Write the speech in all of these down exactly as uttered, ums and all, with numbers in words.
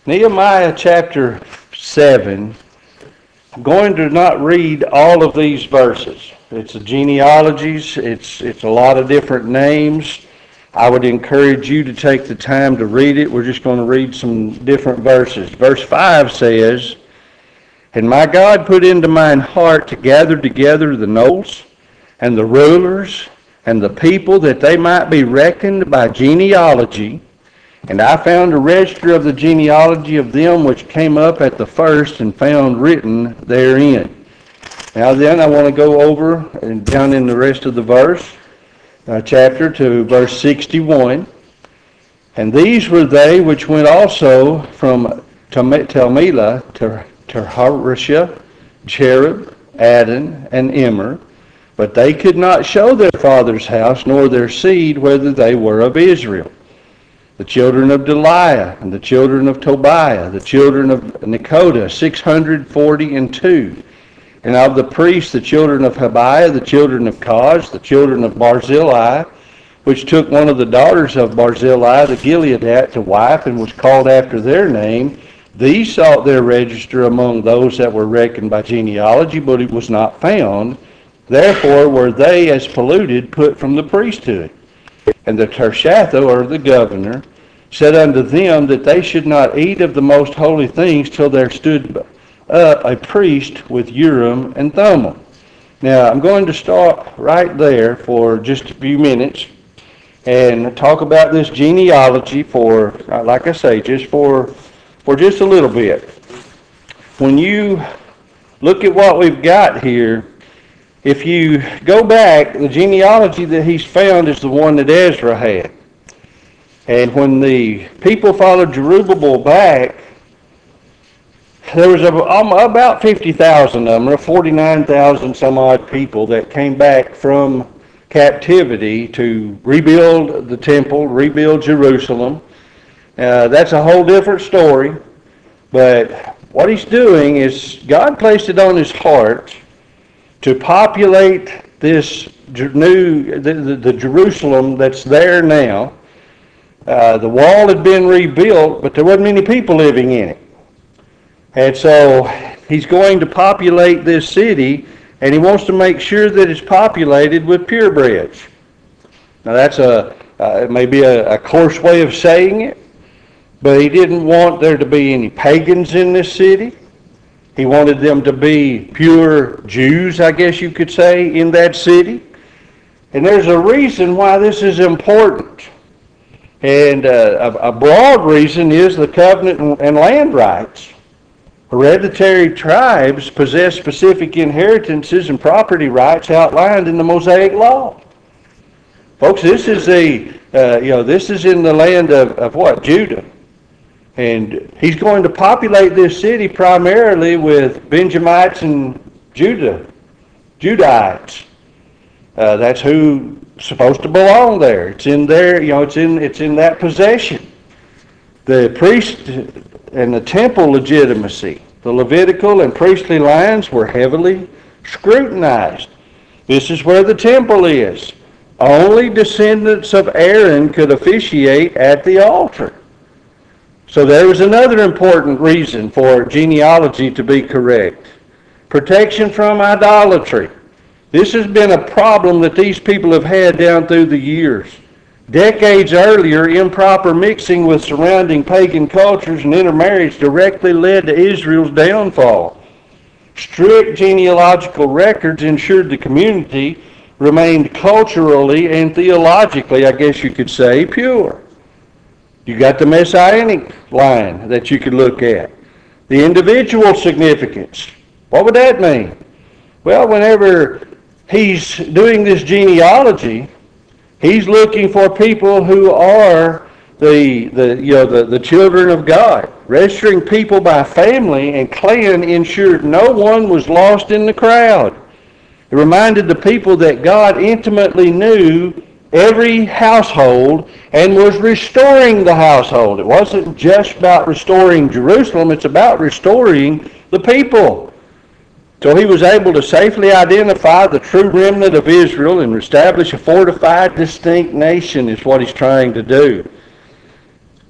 Nehemiah chapter seven. I'm going to not read all of these verses. It's a genealogies. It's it's a lot of different names. I would encourage you to take the time to read it. We're just going to read some different verses. Verse five says, "And my God put into mine heart to gather together the nobles and the rulers and the people, that they might be reckoned by genealogy. And I found a register of the genealogy of them which came up at the first, and found written therein." Now then, I want to go over and down in the rest of the verse, uh, chapter, to verse sixty-one. "And these were they which went also from Telmelah to Harsha, Cherub, Adon, and Immer. But they could not show their father's house, nor their seed, whether they were of Israel. The children of Deliah, and the children of Tobiah, the children of Nekoda, six hundred forty and two. And of the priests, the children of Habiah, the children of Koz, the children of Barzillai, which took one of the daughters of Barzillai, the Gileadite, to wife, and was called after their name. These sought their register among those that were reckoned by genealogy, but it was not found. Therefore were they, as polluted, put from the priesthood. And the Tershatha, or the governor, said unto them that they should not eat of the most holy things till there stood up a priest with Urim and Thummim." Now, I'm going to start right there for just a few minutes and talk about this genealogy for, like I say, just for, for just a little bit. When you look at what we've got here, if you go back, the genealogy that he's found is the one that Ezra had. And when the people followed Zerubbabel back, there was about fifty thousand of them, or forty-nine thousand some odd people that came back from captivity to rebuild the temple, rebuild Jerusalem. Uh, that's a whole different story. But what he's doing is God placed it on his heart to populate this new, the, the, the Jerusalem that's there now. Uh, the wall had been rebuilt, but there wasn't many people living in it. And so he's going to populate this city, and he wants to make sure that it's populated with purebreds. Now that's a, uh, it may be a, a coarse way of saying it, but he didn't want there to be any pagans in this city. He wanted them to be pure Jews, I guess you could say, in that city. And there's a reason why this is important. And uh, a, a broad reason is the covenant and, and land rights. Hereditary tribes possess specific inheritances and property rights outlined in the Mosaic Law. Folks, this is the uh, you know this is in the land of, of what? Judah. And he's going to populate this city primarily with Benjamites and Judah, Judahites. Uh, that's who's supposed to belong there. It's in there, you know, it's in it's in that possession. The priest and the temple legitimacy, the Levitical and priestly lines were heavily scrutinized. This is where the temple is. Only descendants of Aaron could officiate at the altar. So there was another important reason for genealogy to be correct. Protection from idolatry. This has been a problem that these people have had down through the years. Decades earlier, improper mixing with surrounding pagan cultures and intermarriage directly led to Israel's downfall. Strict genealogical records ensured the community remained culturally and theologically, I guess you could say, pure. You got the messianic line that you could look at. The individual significance. What would that mean? Well, whenever he's doing this genealogy, he's looking for people who are the the you know the, the children of God. Registering people by family and clan ensured no one was lost in the crowd. It reminded the people that God intimately knew every household and was restoring the household. It wasn't just about restoring Jerusalem, it's about restoring the people. So he was able to safely identify the true remnant of Israel and establish a fortified, distinct nation is what he's trying to do.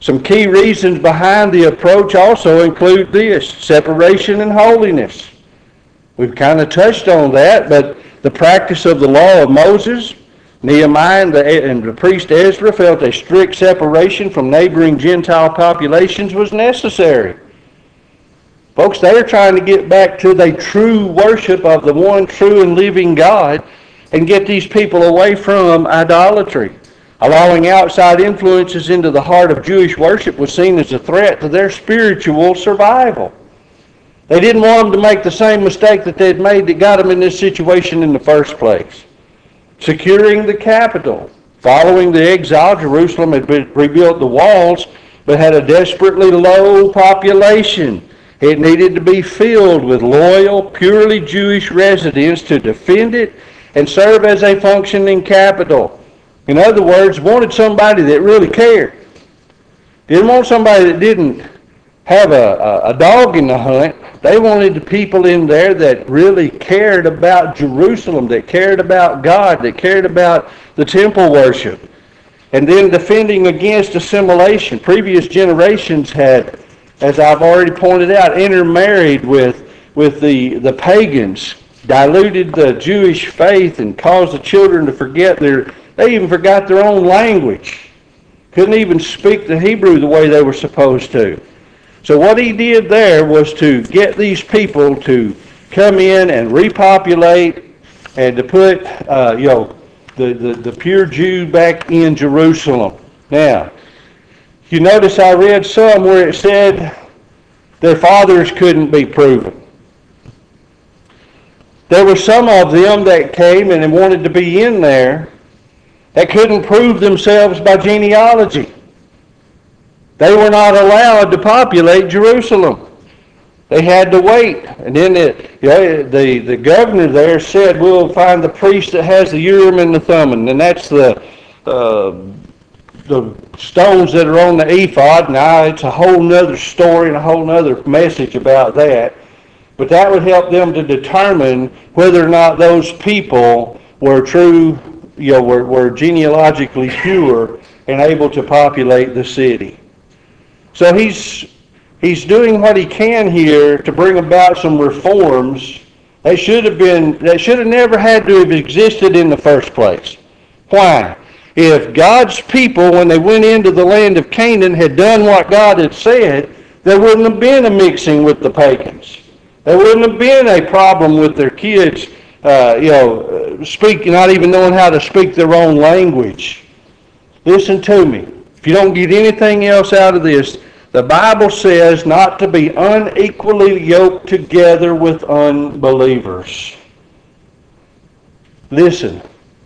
Some key reasons behind the approach also include this: separation and holiness. We've kind of touched on that, but the practice of the law of Moses, Nehemiah and the, and the priest Ezra felt a strict separation from neighboring Gentile populations was necessary. Folks, they are trying to get back to the true worship of the one true and living God and get these people away from idolatry. Allowing outside influences into the heart of Jewish worship was seen as a threat to their spiritual survival. They didn't want them to make the same mistake that they'd made that got them in this situation in the first place. Securing the capital. Following the exile, Jerusalem had rebuilt the walls, but had a desperately low population. It needed to be filled with loyal, purely Jewish residents to defend it and serve as a functioning capital. In other words, wanted somebody that really cared. Didn't want somebody that didn't have a, a, a dog in the hunt. They wanted the people in there that really cared about Jerusalem, that cared about God, that cared about the temple worship. And then defending against assimilation. Previous generations had, as I've already pointed out, intermarried with, with the, the pagans, diluted the Jewish faith and caused the children to forget their, they even forgot their own language. Couldn't even speak the Hebrew the way they were supposed to. So what he did there was to get these people to come in and repopulate and to put, uh, you know, the, the, the pure Jew back in Jerusalem. Now, you notice I read some where it said their fathers couldn't be proven. There were some of them that came and wanted to be in there that couldn't prove themselves by genealogy. They were not allowed to populate Jerusalem. They had to wait. And then it, you know, the, the governor there said, we'll find the priest that has the Urim and the Thummim. And that's the, uh, the stones that are on the ephod. Now, it's a whole nother story and a whole nother message about that. But that would help them to determine whether or not those people were true, you know, were, were genealogically pure and able to populate the city. So he's he's doing what he can here to bring about some reforms that should have been that should have never had to have existed in the first place. Why? If God's people, when they went into the land of Canaan, had done what God had said, there wouldn't have been a mixing with the pagans. There wouldn't have been a problem with their kids, uh, you know, speak, not even knowing how to speak their own language. Listen to me. If you don't get anything else out of this, the Bible says not to be unequally yoked together with unbelievers. Listen.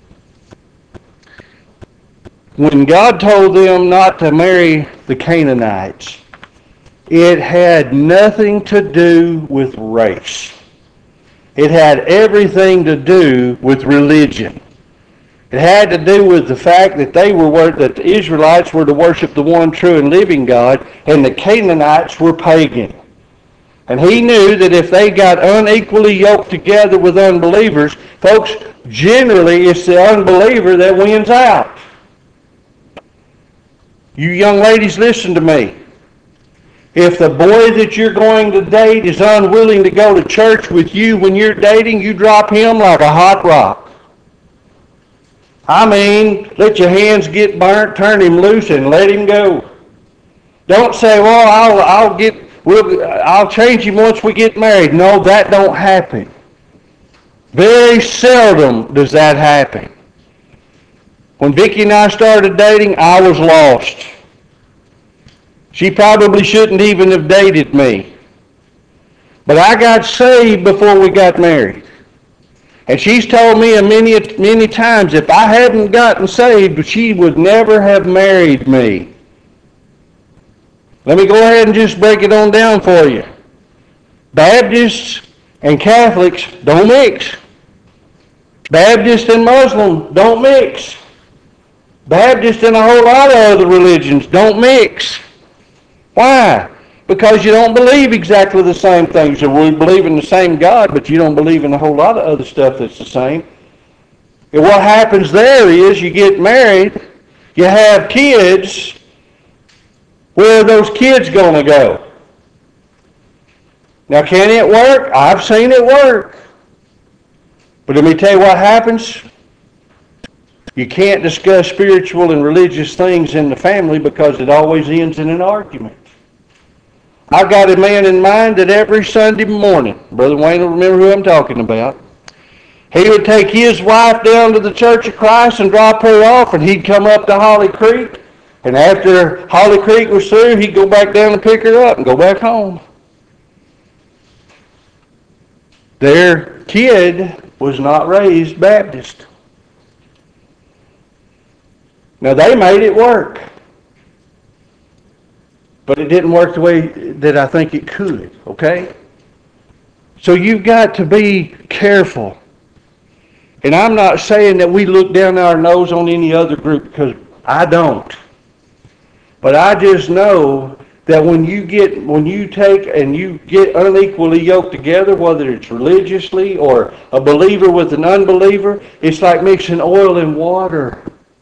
When God told them not to marry the Canaanites, it had nothing to do with race. It had everything to do with religion. It had to do with the fact that they were that the Israelites were to worship the one true and living God, and the Canaanites were pagan. And he knew that if they got unequally yoked together with unbelievers, folks, generally it's the unbeliever that wins out. You young ladies, listen to me. If the boy that you're going to date is unwilling to go to church with you when you're dating, you drop him like a hot rock. I mean, let your hands get burnt, turn him loose, and let him go. Don't say, well, I'll, I'll get, we'll, I'll change him once we get married. No, that don't happen. Very seldom does that happen. When Vicki and I started dating, I was lost. She probably shouldn't even have dated me. But I got saved before we got married. And she's told me many, many times if I hadn't gotten saved, she would never have married me. Let me go ahead and just break it on down for you. Baptists and Catholics don't mix. Baptists and Muslim don't mix. Baptists and a whole lot of other religions don't mix. Why? Because you don't believe exactly the same things. So we believe in the same God, but you don't believe in a whole lot of other stuff that's the same. And what happens there is you get married, you have kids, Where are those kids going to go? Now, can it work? I've seen it work. But let me tell you what happens. You can't discuss spiritual and religious things in the family because it always ends in an argument. I've got a man in mind that every Sunday morning, Brother Wayne will remember who I'm talking about, he would take his wife down to the Church of Christ and drop her off, and he'd come up to Holly Creek, and after Holly Creek was through, he'd go back down and pick her up and go back home. Their kid was not raised Baptist. Now, they made it work. But it didn't work the way that I think it could, okay? So you've got to be careful. And I'm not saying that we look down our nose on any other group, because I don't. But I just know that when you get, when you take and you get unequally yoked together, whether it's religiously or a believer with an unbeliever, it's like mixing oil and water.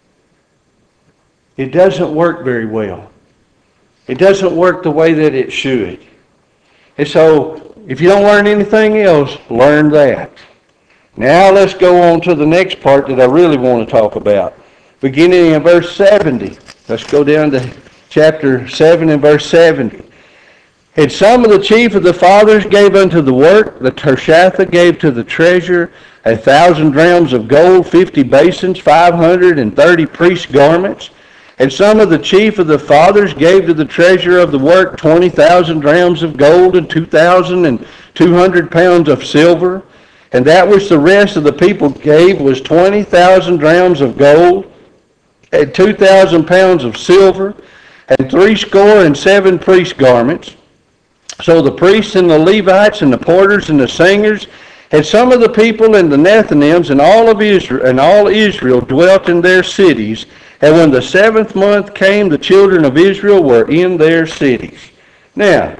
It doesn't work very well. It doesn't work the way that it should. And so, if you don't learn anything else, learn that. Now let's go on to the next part that I really want to talk about. Beginning in verse seventy. Let's go down to chapter seven and verse seventy. And some of the chief of the fathers gave unto the work, the Tershatha gave to the treasure a thousand drams of gold, fifty basins, five hundred and thirty priests' garments. And some of the chief of the fathers gave to the treasurer of the work twenty thousand drams of gold and two thousand and two hundred pounds of silver. And that which the rest of the people gave was twenty thousand drams of gold and two thousand pounds of silver and threescore and seven priest garments. So the priests and the Levites and the porters and the singers and some of the people and the Nethinims and all of Israel and all Israel dwelt in their cities. And when the seventh month came, the children of Israel were in their cities. Now,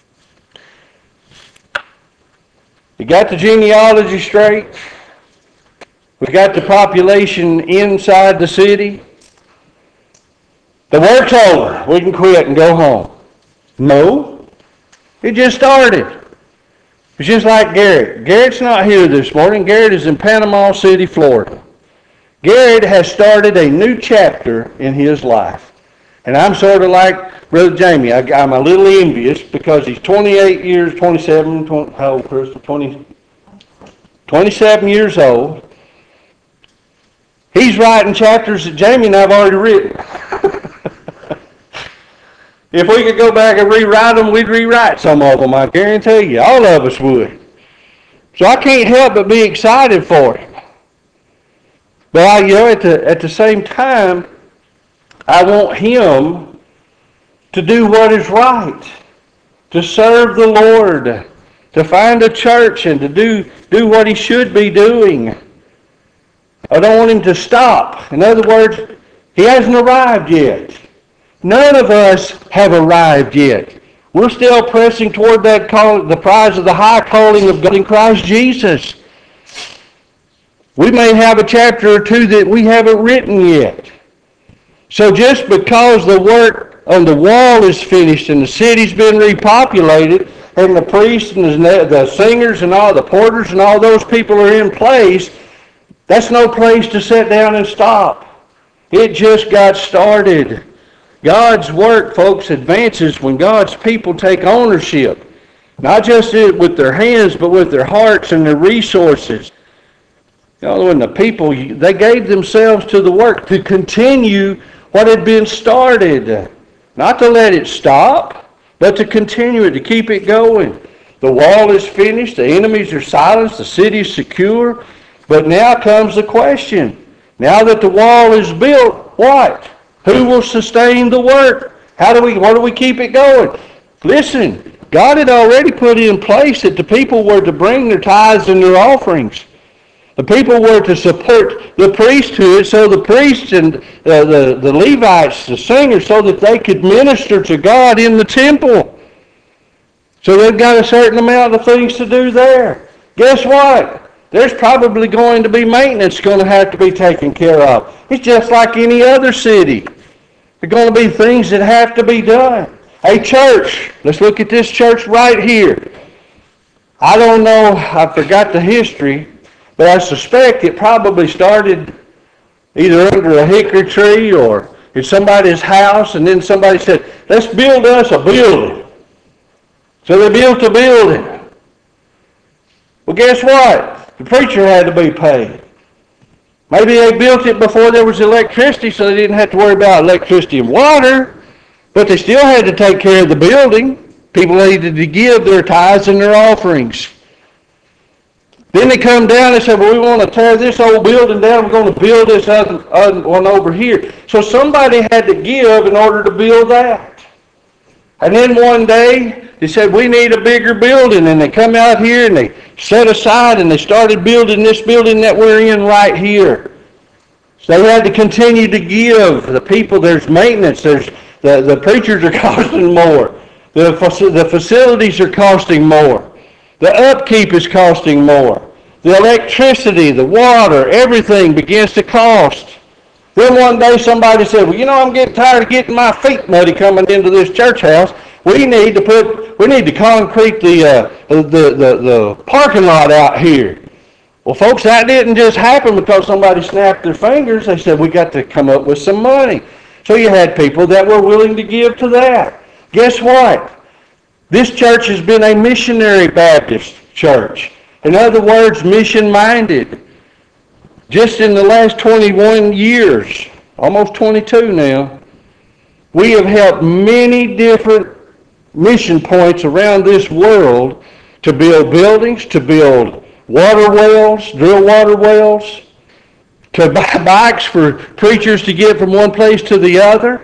you got the genealogy straight? We got the population inside the city? The work's over. We can quit and go home. No. It just started. It's just like Garrett. Garrett's not here this morning. Garrett is in Panama City, Florida. Garrett has started a new chapter in his life. And I'm sort of like Brother Jamie. I, I'm a little envious because he's twenty-eight years, twenty-seven, twenty, how old, Crystal? twenty, twenty-seven years old. He's writing chapters that Jamie and I have already written. If we could go back and rewrite them, we'd rewrite some of them, I guarantee you. All of us would. So I can't help but be excited for him. But I, you know, at the, at the same time, I want him to do what is right, to serve the Lord, to find a church and to do, do what he should be doing. I don't want him to stop. In other words, he hasn't arrived yet. None of us have arrived yet. We're still pressing toward that call, the prize of the high calling of God in Christ Jesus. We may have a chapter or two that we haven't written yet. So just because the work on the wall is finished and the city's been repopulated and the priests and the, the singers and all the porters and all those people are in place, that's no place to sit down and stop. It just got started. God's work, folks, advances when God's people take ownership. Not just with their hands, but with their hearts and their resources. You know, when the people, they gave themselves to the work to continue what had been started. Not to let it stop, but to continue it, to keep it going. The wall is finished, the enemies are silenced, the city is secure. But now comes the question. Now that the wall is built, what? Who will sustain the work? How do we, what do we keep it going? Listen, God had already put in place that the people were to bring their tithes and their offerings. The people were to support the priesthood, so the priests and uh, the, the Levites, the singers, so that they could minister to God in the temple. So they've got a certain amount of things to do there. Guess what? There's probably going to be maintenance going to have to be taken care of. It's just like any other city. There are going to be things that have to be done. A church, let's look at this church right here. I don't know, I forgot the history, but I suspect it probably started either under a hickory tree or in somebody's house, and then somebody said, let's build us a building. So they built a building. Well, guess what? The preacher had to be paid. Maybe they built it before there was electricity, so they didn't have to worry about electricity and water, but they still had to take care of the building. People needed to give their tithes and their offerings. Then they come down and say, well, we want to tear this old building down. We're going to build this other, other one over here. So somebody had to give in order to build that. And then one day, they said, we need a bigger building. And they come out here and they set aside and they started building this building that we're in right here. So they had to continue to give. The people, there's maintenance. There's the, the preachers are costing more. The, the facilities are costing more. The upkeep is costing more. The electricity, the water, everything begins to cost. Then one day somebody said, well, you know, I'm getting tired of getting my feet muddy coming into this church house. We need to put, we need to concrete the, uh, the, the, the parking lot out here. Well, folks, that didn't just happen because somebody snapped their fingers. They said, we got to come up with some money. So you had people that were willing to give to that. Guess what? This church has been a missionary Baptist church. In other words, mission-minded. Just in the last twenty-one years, almost twenty-two now, we have helped many different mission points around this world to build buildings, to build water wells, drill water wells, to buy bikes for preachers to get from one place to the other.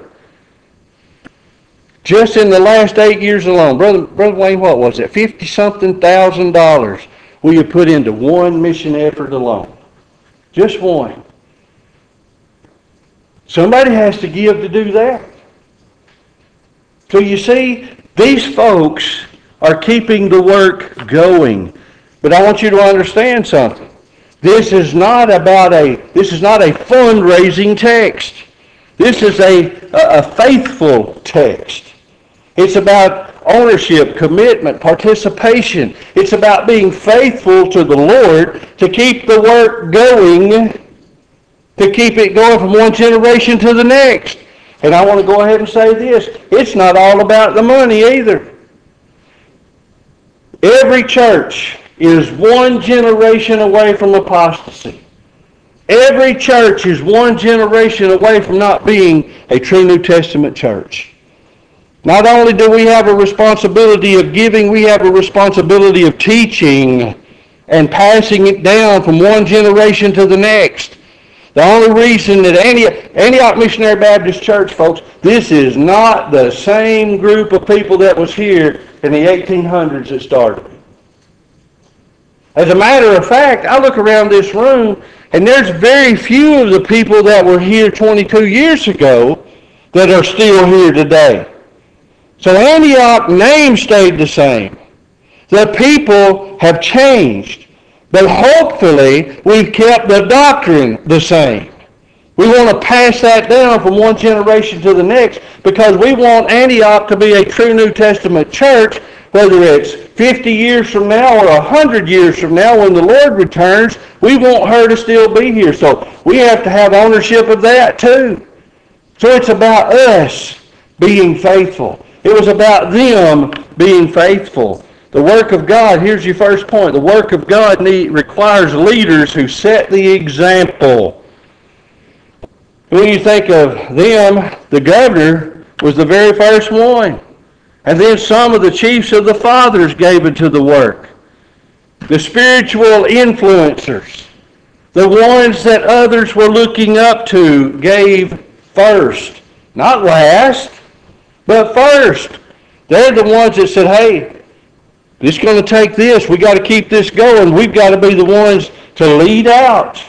Just in the last eight years alone, Brother, Brother Wayne, what was it? fifty-something thousand dollars we have put into one mission effort alone. Just one. Somebody has to give to do that. So you see, these folks are keeping the work going. But I want you to understand something. This is not about a, this is not a fundraising text. This is a, a, a faithful text. It's about ownership, commitment, participation. It's about being faithful to the Lord to keep the work going, to keep it going from one generation to the next. And I want to go ahead and say this. It's not all about the money either. Every church is one generation away from apostasy. Every church is one generation away from not being a true New Testament church. Not only do we have a responsibility of giving, we have a responsibility of teaching and passing it down from one generation to the next. The only reason that Antioch, Antioch Missionary Baptist Church, folks, this is not the same group of people that was here in the eighteen hundreds that started. As a matter of fact, I look around this room, and there's very few of the people that were here twenty-two years ago that are still here today. So Antioch name stayed the same. The people have changed. But hopefully, we've kept the doctrine the same. We want to pass that down from one generation to the next because we want Antioch to be a true New Testament church, whether it's fifty years from now or one hundred years from now when the Lord returns. We want her to still be here. So we have to have ownership of that too. So it's about us being faithful. It was about them being faithful. The work of God, here's your first point. The work of God need, requires leaders who set the example. When you think of them, the governor was the very first one. And then some of the chiefs of the fathers gave into the work. The spiritual influencers, the ones that others were looking up to, gave first. Not last, but first. They're the ones that said, hey, it's going to take this. We've got to keep this going. We've got to be the ones to lead out.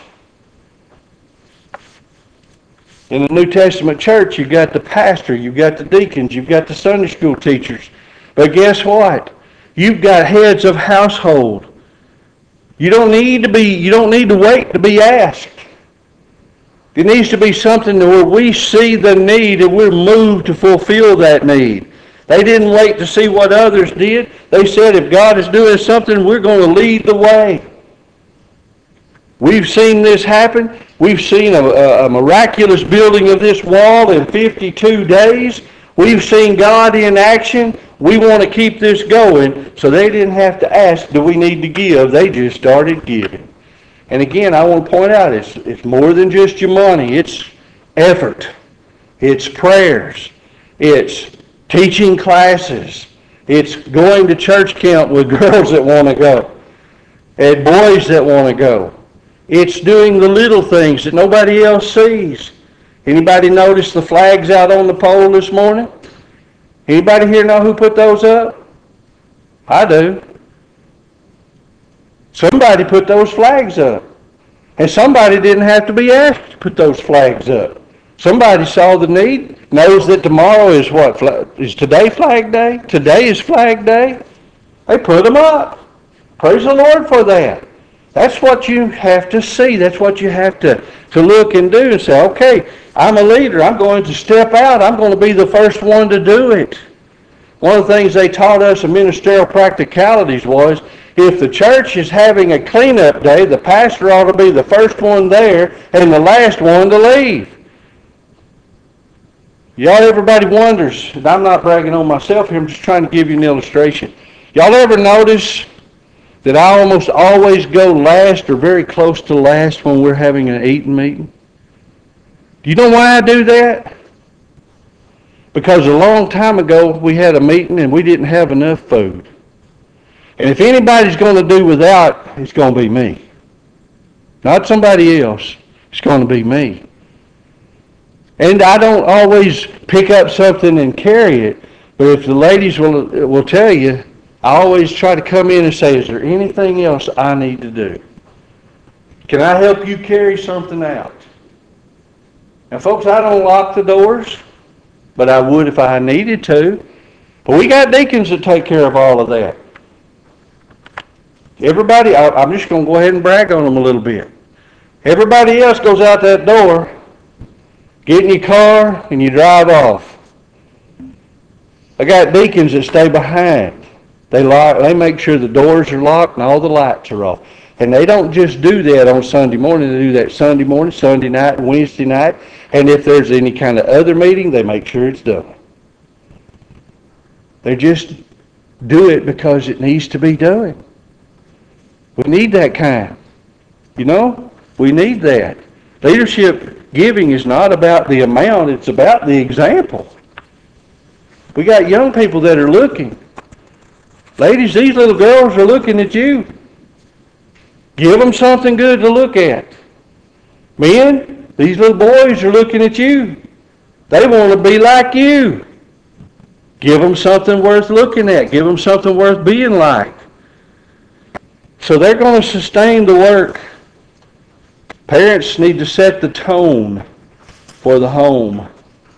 In the New Testament church, you've got the pastor, you've got the deacons, you've got the Sunday school teachers. But guess what? You've got heads of household. You don't need to be, you don't need to wait to be asked. It needs to be something where we see the need and we're moved to fulfill that need. They didn't wait to see what others did. They said, if God is doing something, we're going to lead the way. We've seen this happen. We've seen a, a miraculous building of this wall in fifty-two days. We've seen God in action. We want to keep this going. So they didn't have to ask, do we need to give? They just started giving. And again, I want to point out, it's, it's more than just your money. It's effort. It's prayers. It's teaching classes. It's going to church camp with girls that want to go and boys that want to go. It's doing the little things that nobody else sees. Anybody notice the flags out on the pole this morning? Anybody here know who put those up? I do. Somebody put those flags up. And somebody didn't have to be asked to put those flags up. Somebody saw the need, knows that tomorrow is what? Is today Flag Day? Today is Flag Day. They put them up. Praise the Lord for that. That's what you have to see. That's what you have to, to look and do and say, okay, I'm a leader. I'm going to step out. I'm going to be the first one to do it. One of the things they taught us in ministerial practicalities was, if the church is having a cleanup day, the pastor ought to be the first one there and the last one to leave. Y'all, everybody wonders, and I'm not bragging on myself here, I'm just trying to give you an illustration. Y'all ever notice that I almost always go last or very close to last when we're having an eating meeting? Do you know why I do that? Because a long time ago we had a meeting and we didn't have enough food. And if anybody's going to do without, it's going to be me. Not somebody else. It's going to be me. And I don't always pick up something and carry it, but if the ladies will will tell you, I always try to come in and say, is there anything else I need to do? Can I help you carry something out? Now, folks, I don't lock the doors, but I would if I needed to. But we got deacons that take care of all of that. Everybody, I, I'm just going to go ahead and brag on them a little bit. Everybody else goes out that door, get in your car, and you drive off. I got deacons that stay behind. They lock, they make sure the doors are locked and all the lights are off. And they don't just do that on Sunday morning. They do that Sunday morning, Sunday night, Wednesday night. And if there's any kind of other meeting, they make sure it's done. They just do it because it needs to be done. We need that kind. You know, we need that. Leadership giving is not about the amount, it's about the example. We got young people that are looking. Ladies, these little girls are looking at you. Give them something good to look at. Men, these little boys are looking at you. They want to be like you. Give them something worth looking at. Give them something worth being like. So they're going to sustain the work. Parents need to set the tone for the home.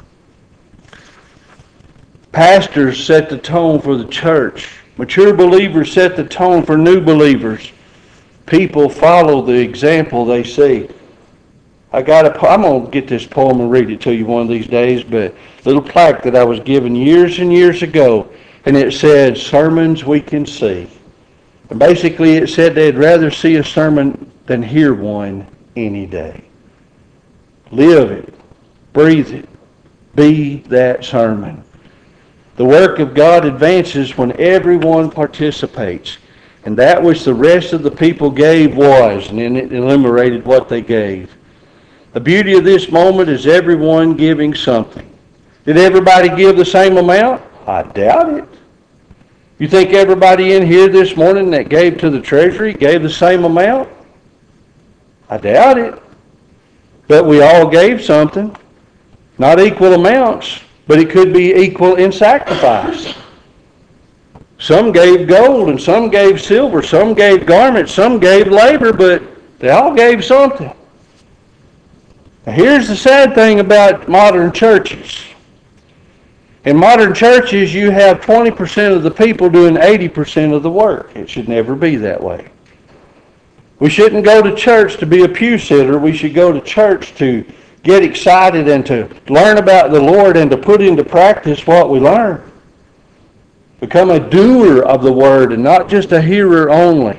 Pastors set the tone for the church. Mature believers set the tone for new believers. People follow the example they see. I got a, I'm going to get this poem and read it to you one of these days, but a little plaque that I was given years and years ago, and it said, sermons we can see. And basically it said they'd rather see a sermon than hear one any day. Live it. Breathe it. Be that sermon. The work of God advances when everyone participates. And that which the rest of the people gave was, and then it enumerated what they gave. The beauty of this moment is everyone giving something. Did everybody give the same amount? I doubt it. You think everybody in here this morning that gave to the treasury gave the same amount? I doubt it. But we all gave something. Not equal amounts, but it could be equal in sacrifice. Some gave gold and some gave silver. Some gave garments. Some gave labor, but they all gave something. Now here's the sad thing about modern churches. In modern churches, you have twenty percent of the people doing eighty percent of the work. It should never be that way. We shouldn't go to church to be a pew sitter. We should go to church to, get excited and to learn about the Lord and to put into practice what we learn. Become a doer of the Word and not just a hearer only.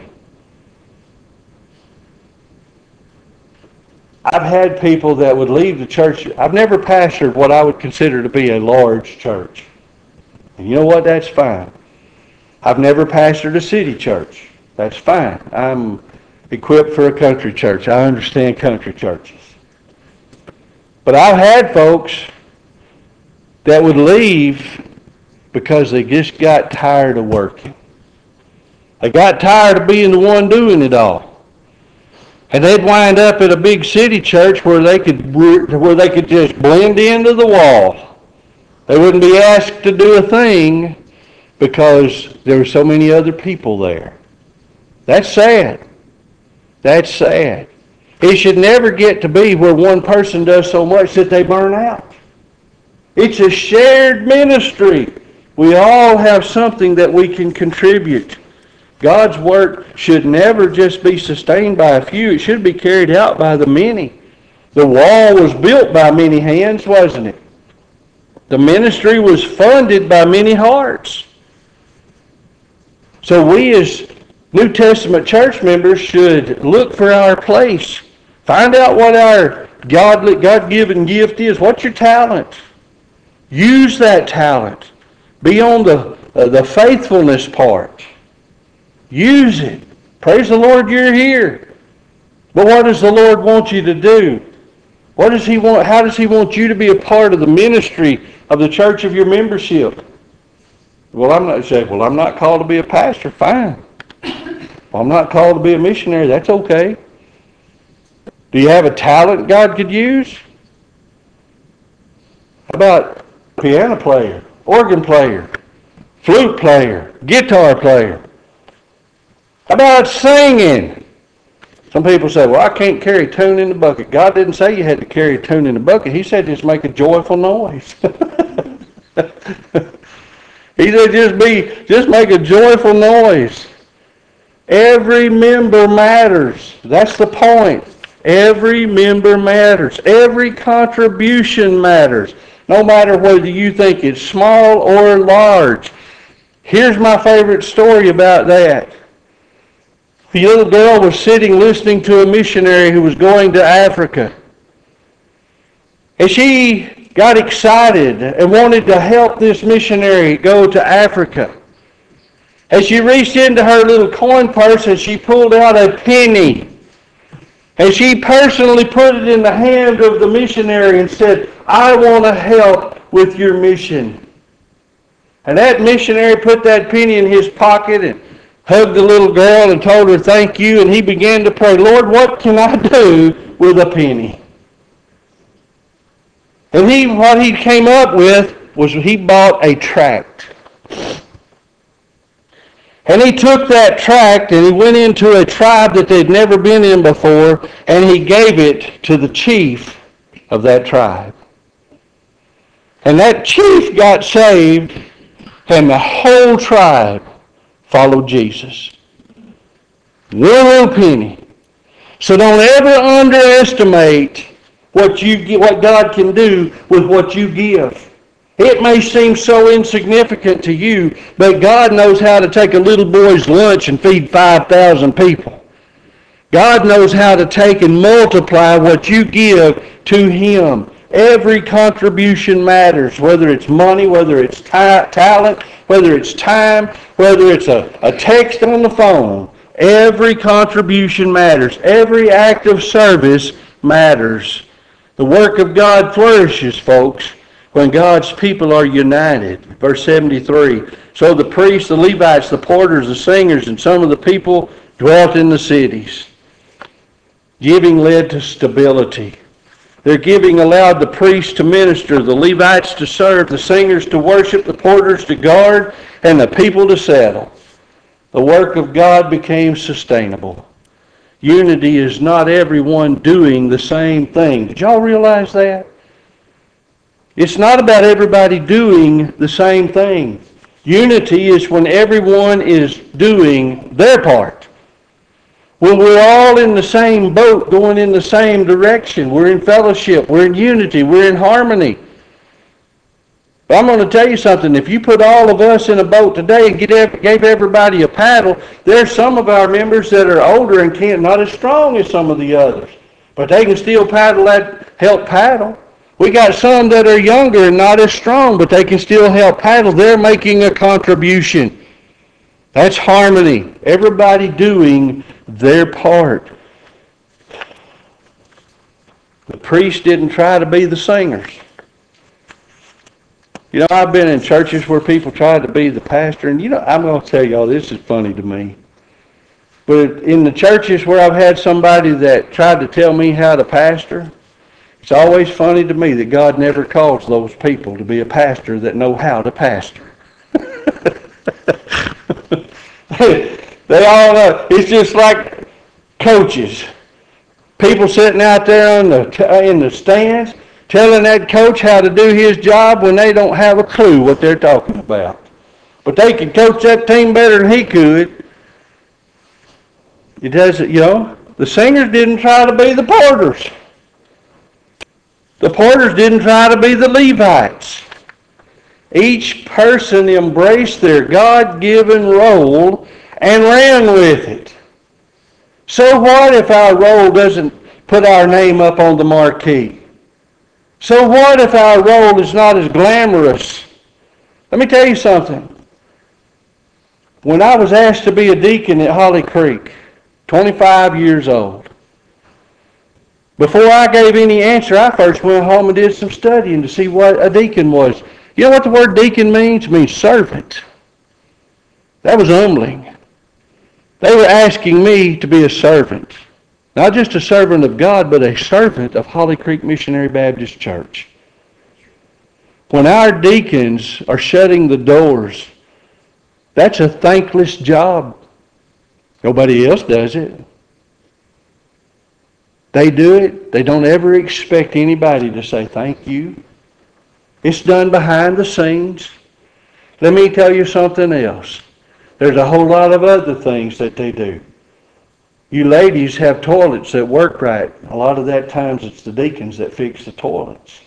I've had people that would leave the church. I've never pastored what I would consider to be a large church. And you know what? That's fine. I've never pastored a city church. That's fine. I'm equipped for a country church. I understand country churches. But I've had folks that would leave because they just got tired of working. They got tired of being the one doing it all. And they'd wind up at a big city church where they could where they could just blend into the wall. They wouldn't be asked to do a thing because there were so many other people there. That's sad. That's sad. It should never get to be where one person does so much that they burn out. It's a shared ministry. We all have something that we can contribute. God's work should never just be sustained by a few. It should be carried out by the many. The wall was built by many hands, wasn't it? The ministry was funded by many hearts. So we as New Testament church members should look for our place. Find out what our godly, God-given gift is. What's your talent? Use that talent. Be on the, uh, the faithfulness part. Use it. Praise the Lord you're here. But what does the Lord want you to do? What does He want? How does He want you to be a part of the ministry of the church of your membership? Well, I'm not saying, well, I'm not called to be a pastor. Fine. Well, I'm not called to be a missionary. That's okay. Do you have a talent God could use? How about piano player, organ player, flute player, guitar player? How about singing? Some people say, well, I can't carry a tune in the bucket. God didn't say you had to carry a tune in the bucket. He said just make a joyful noise. He said just be, just make a joyful noise. Every member matters. That's the point. Every member matters. Every contribution matters. No matter whether you think it's small or large. Here's my favorite story about that. The little girl was sitting listening to a missionary who was going to Africa. And she got excited and wanted to help this missionary go to Africa. And she reached into her little coin purse and she pulled out a penny. And she personally put it in the hand of the missionary and said, I want to help with your mission. And that missionary put that penny in his pocket and hugged the little girl and told her thank you, and he began to pray, Lord, what can I do with a penny? And he, what he came up with was he bought a tract. And he took that tract and he went into a tribe that they'd never been in before, and he gave it to the chief of that tribe. And that chief got saved, and the whole tribe followed Jesus. One little penny. So don't ever underestimate what you what God can do with what you give. It may seem so insignificant to you, but God knows how to take a little boy's lunch and feed five thousand people. God knows how to take and multiply what you give to Him. Every contribution matters, whether it's money, whether it's ta- talent, whether it's time, whether it's a, a text on the phone. Every contribution matters. Every act of service matters. The work of God flourishes, folks, when God's people are united. Verse seventy-three, so the priests, the Levites, the porters, the singers, and some of the people dwelt in the cities. Giving led to stability. Their giving allowed the priests to minister, the Levites to serve, the singers to worship, the porters to guard, and the people to settle. The work of God became sustainable. Unity is not everyone doing the same thing. Did y'all realize that? It's not about everybody doing the same thing. Unity is when everyone is doing their part. When we're all in the same boat, going in the same direction, we're in fellowship, we're in unity, we're in harmony. But I'm going to tell you something. If you put all of us in a boat today and get, gave everybody a paddle, there's some of our members that are older and can't, not as strong as some of the others. But they can still paddle that, help paddle. We got some that are younger and not as strong, but they can still help paddle. They're making a contribution. That's harmony. Everybody doing their part. The priests didn't try to be the singers. You know, I've been in churches where people tried to be the pastor, and you know, I'm going to tell y'all, this is funny to me. But in the churches where I've had somebody that tried to tell me how to pastor, it's always funny to me that God never calls those people to be a pastor that know how to pastor. They all know. It's just like coaches. People sitting out there on the, in the stands telling that coach how to do his job when they don't have a clue what they're talking about. But they can coach that team better than he could. It doesn't, you know, the singers didn't try to be the porters. The porters didn't try to be the Levites. Each person embraced their God-given role and ran with it. So what if our role doesn't put our name up on the marquee? So what if our role is not as glamorous? Let me tell you something. When I was asked to be a deacon at Holly Creek, twenty-five years old, before I gave any answer, I first went home and did some studying to see what a deacon was. You know what the word deacon means? It means servant. That was humbling. They were asking me to be a servant. Not just a servant of God, but a servant of Holly Creek Missionary Baptist Church. When our deacons are shutting the doors, that's a thankless job. Nobody else does it. They do it. They don't ever expect anybody to say thank you. It's done behind the scenes. Let me tell you something else. There's a whole lot of other things that they do. You ladies have toilets that work right. A lot of that times it's the deacons that fix the toilets.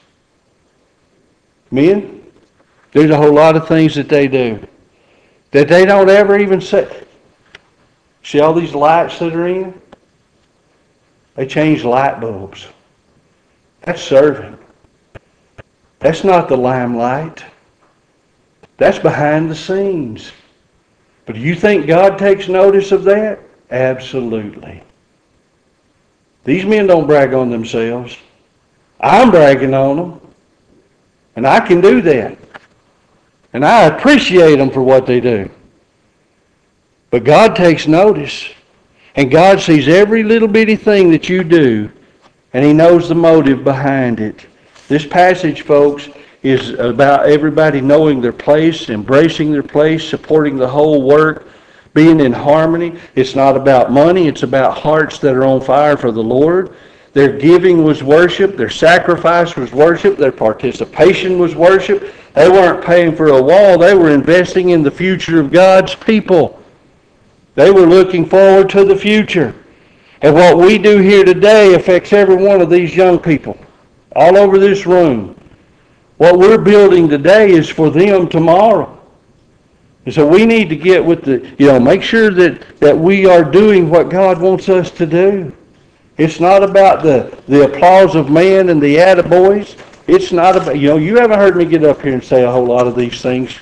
Men, there's a whole lot of things that they do that they don't ever even say. See all these lights that are in? They change light bulbs. That's serving. That's not the limelight. That's behind the scenes. But do you think God takes notice of that? Absolutely. These men don't brag on themselves. I'm bragging on them. And I can do that. And I appreciate them for what they do. But God takes notice. And God sees every little bitty thing that you do. And He knows the motive behind it. This passage, folks, is about everybody knowing their place, embracing their place, supporting the whole work, being in harmony. It's not about money. It's about hearts that are on fire for the Lord. Their giving was worship. Their sacrifice was worship. Their participation was worship. They weren't paying for a wall. They were investing in the future of God's people. They were looking forward to the future. And what we do here today affects every one of these young people all over this room. What we're building today is for them tomorrow. And so we need to get with the, you know, make sure that, that we are doing what God wants us to do. It's not about the, the applause of man and the attaboys. It's not about, you know, you haven't heard me get up here and say a whole lot of these things.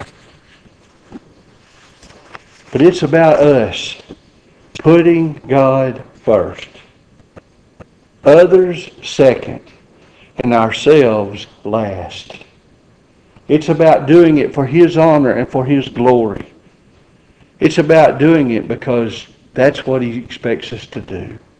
But it's about us putting God first. Others second. And ourselves last. It's about doing it for His honor and for His glory. It's about doing it because that's what He expects us to do.